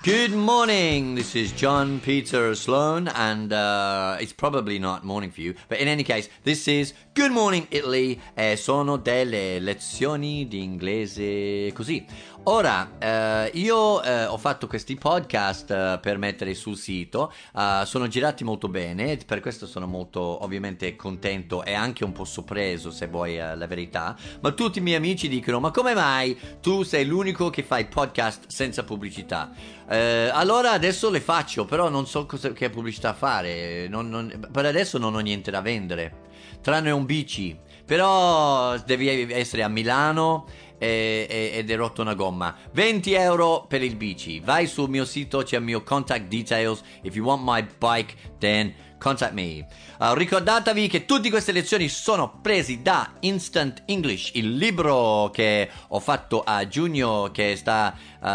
Good morning, this is John Peter Sloan, and it's probably not morning for you, but in any case, this is Good Morning Italy, e sono delle lezioni di inglese così. Ora, io ho fatto questi podcast per mettere sul sito, sono girati molto bene, per questo sono molto ovviamente contento e anche un po' sorpreso, se vuoi la verità, ma tutti i miei amici dicono: ma come mai tu sei l'unico che fai podcast senza pubblicità? Allora adesso le faccio, però non so che pubblicità fare, per adesso non ho niente da vendere, tranne un bici, però devi essere a Milano ed è rotto una gomma. 20 euro per il bici. Vai sul mio sito, c'è il mio contact details. If you want my bike, then contact me. Ricordatevi che tutte queste lezioni sono presi da Instant English, il libro che ho fatto a giugno, che sta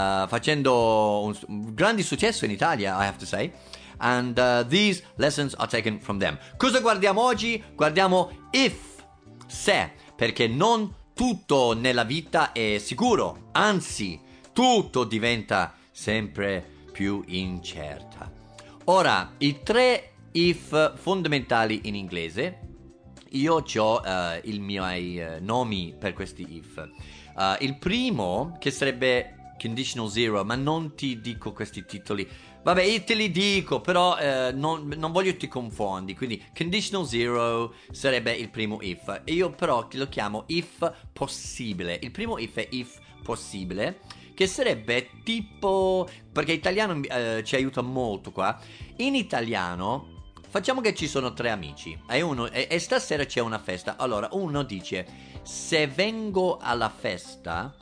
facendo un grande successo in Italia, I have to say. And these lessons are taken from them. Cosa guardiamo oggi? Guardiamo if, se, perché non tutto nella vita è sicuro, anzi, tutto diventa sempre più incerta. Ora, i tre if fondamentali in inglese, io ho i miei nomi per questi if. Il primo, che sarebbe conditional zero, ma non ti dico questi titoli. Vabbè, io te li dico, però non voglio ti confondi. Quindi conditional zero sarebbe il primo if. Io però lo chiamo if possibile. Il primo if è if possibile, che sarebbe tipo, perché italiano ci aiuta molto qua. In italiano facciamo che ci sono tre amici e stasera c'è una festa. Allora uno dice: se vengo alla festa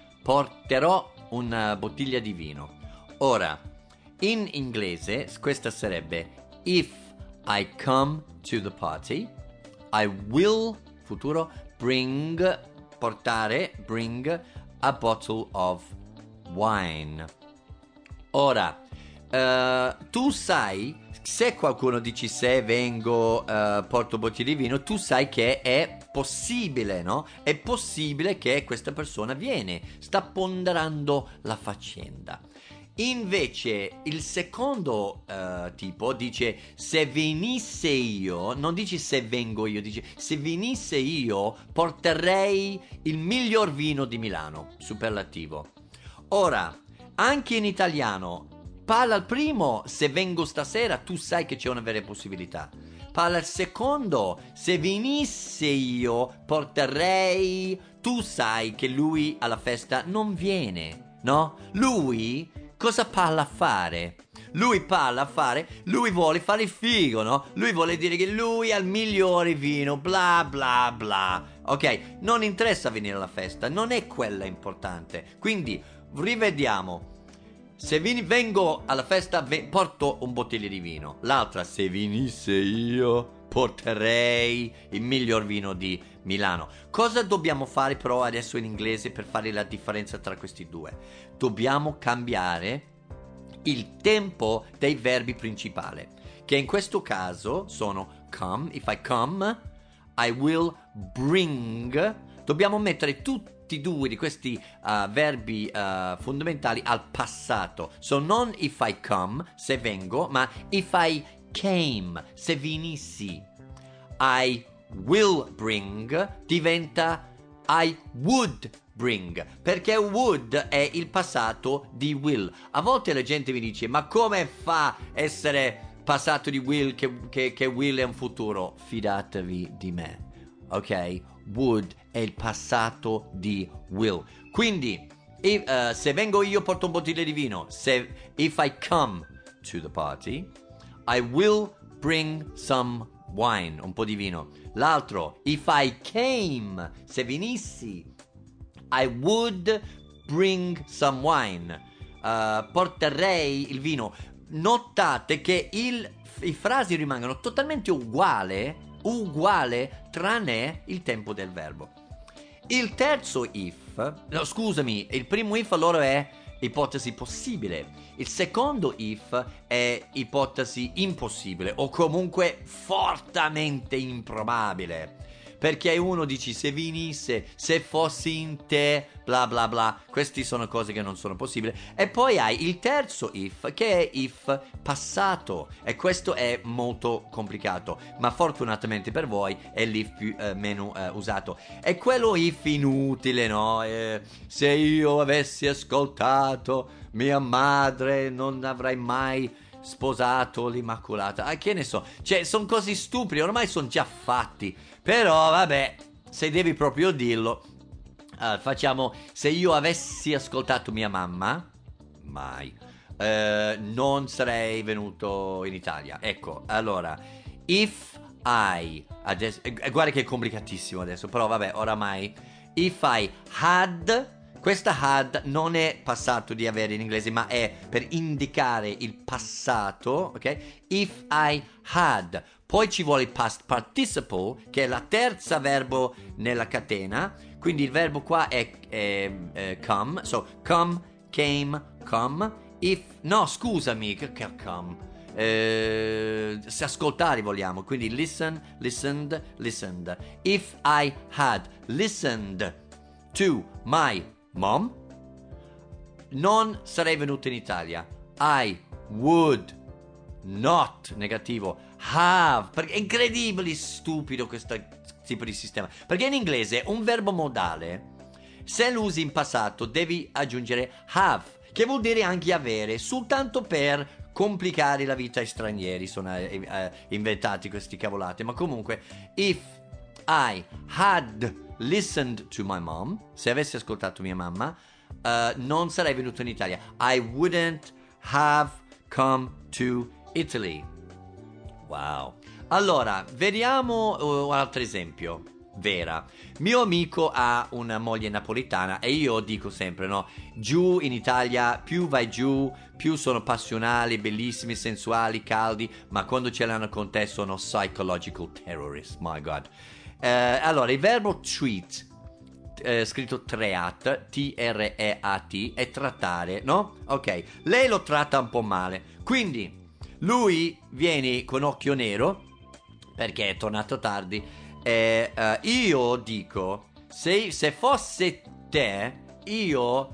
porterò una bottiglia di vino. Ora, in inglese questa sarebbe: if I come to the party, I will, futuro, bring a bottle of wine. Ora, tu sai, se qualcuno dice se vengo porto bottiglia di vino, tu sai che è possibile, no? È possibile che questa persona viene, sta ponderando la faccenda. Invece il secondo tipo dice: se venisse io, non dici se vengo io, dice se venisse io porterei il miglior vino di Milano, superlativo. Ora, anche in italiano parla il primo: se vengo stasera, tu sai che c'è una vera possibilità. Parla il secondo: se venisse io porterei, tu sai che lui alla festa non viene, no? Lui cosa parla a fare? Lui vuole fare il figo, no? Lui vuole dire che lui ha il migliore vino, bla bla bla. Ok, non interessa venire alla festa, non è quella importante. Quindi rivediamo: se vengo alla festa porto un bottiglia di vino. L'altra: se venisse io porterei il miglior vino di Milano. Cosa dobbiamo fare però adesso in inglese per fare la differenza tra questi due? Dobbiamo cambiare il tempo dei verbi principali, che in questo caso sono come. If I come, I will bring. Dobbiamo mettere tutti e due di questi verbi fondamentali al passato. So non if I come, se vengo, ma if I came, se venissi. I will bring diventa I would bring, perché would è il passato di will. A volte la gente mi dice: ma come fa essere passato di will che will è un futuro? Fidatevi di me, ok? Would è il passato di will. Quindi se vengo io porto un bottiglia di vino. If I come to the party, I will bring some wine, un po' di vino. L'altro: if I came, se venissi, I would bring some wine, porterei il vino. Notate che i frasi rimangono totalmente uguale tranne il tempo del verbo. Il terzo if, no scusami, il primo if allora è ipotesi possibile. Il secondo if è ipotesi impossibile o comunque fortemente improbabile. perché uno dice se venisse, se fossi in te, bla bla bla. Queste sono cose che non sono possibili. E poi hai il terzo if, che è if passato, e questo è molto complicato, ma fortunatamente per voi è l'if meno usato. È quello if inutile, no? Se io avessi ascoltato mia madre non avrei mai sposato l'Immacolata. Che ne so, cioè sono così stupidi, ormai sono già fatti. Però vabbè, se devi proprio dirlo, facciamo: se io avessi ascoltato mia mamma, mai, non sarei venuto in Italia. Ecco, allora, if I adesso, guarda che è complicatissimo adesso, però vabbè, oramai. If I had, questa had non è passato di avere in inglese, ma è per indicare il passato, ok? If I had. Poi ci vuole il past participle, che è la terza verbo nella catena. Quindi il verbo qua è come. So, come, came, come. If, no, scusami, che come. Se ascoltare vogliamo, quindi listen, listened, listened. If I had listened to my mom, non sarei venuto in Italia. I would not, negativo, have, perché è incredibile, stupido questo tipo di sistema, perché in inglese un verbo modale, se lo usi in passato devi aggiungere have, che vuol dire anche avere, soltanto per complicare la vita ai stranieri sono inventati questi cavolate. Ma comunque, if I had listened to my mom, se avessi ascoltato mia mamma, non sarei venuto in Italia. I wouldn't have come to Italy. Wow. Allora, vediamo un altro esempio. Vera. Mio amico ha una moglie napoletana e io dico sempre, no, giù in Italia più vai giù, più sono passionali, bellissimi, sensuali, caldi, ma quando ce l'hanno con te sono psychological terrorists, my god. Allora, il verbo treat, scritto treat, T-R-E-A-T, è trattare, no? Ok, lei lo tratta un po' male, quindi lui viene con occhio nero perché è tornato tardi. Io dico, se fosse te, io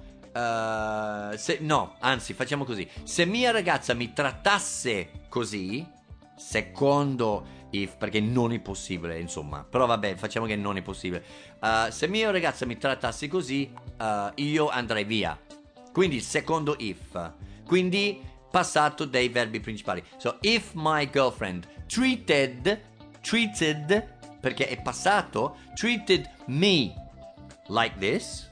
no, anzi, facciamo così: se mia ragazza mi trattasse così, secondo if, perché non è possibile, insomma, però vabbè, facciamo che non è possibile. Se mia ragazza mi trattasse così, io andrei via. Quindi secondo if, quindi passato dei verbi principali. So, if my girlfriend treated, perché è passato, treated me like this,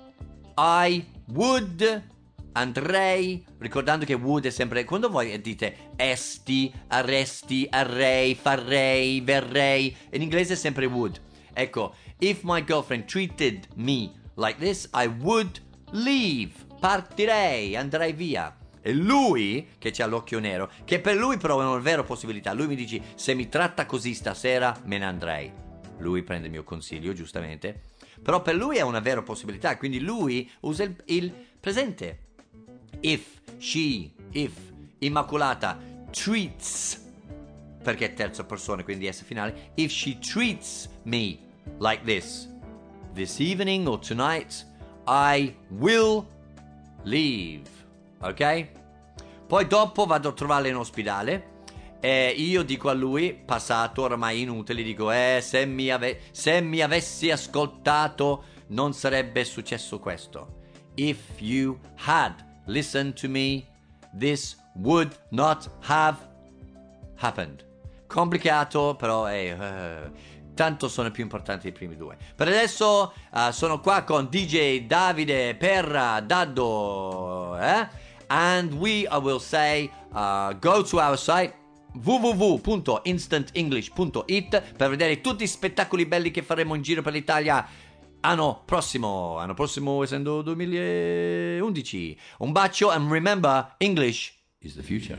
I would, andrei, ricordando che would è sempre, quando voi dite esti, arresti, arrei, farrei, verrei, in inglese è sempre would. Ecco, if my girlfriend treated me like this, I would leave, partirei, andrei via. E lui, che c'ha l'occhio nero, che per lui però è una vera possibilità, lui mi dice: se mi tratta così stasera me ne andrei. Lui prende il mio consiglio, giustamente, però per lui è una vera possibilità, quindi lui usa il presente. If, she, if, Immacolata treats, perché è terza persona, quindi S finale. If she treats me like this evening or tonight, I will leave. Ok? Poi dopo vado a trovarla in ospedale e io dico a lui, passato ormai inutile, dico se mi avessi ascoltato non sarebbe successo questo. If you had listened to me, this would not have happened. Complicato, però tanto sono più importanti i primi due. Per adesso sono qua con DJ Davide Perra Daddo, and I will say, go to our site www.instantenglish.it per vedere tutti i spettacoli belli che faremo in giro per l'Italia anno prossimo essendo 2011. Un bacio, and remember, English is the future.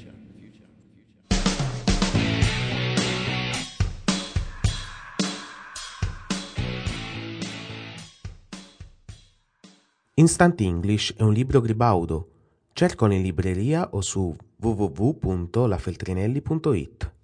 Instant English è un libro Gribaudo. Cercalo in libreria o su www.lafeltrinelli.it.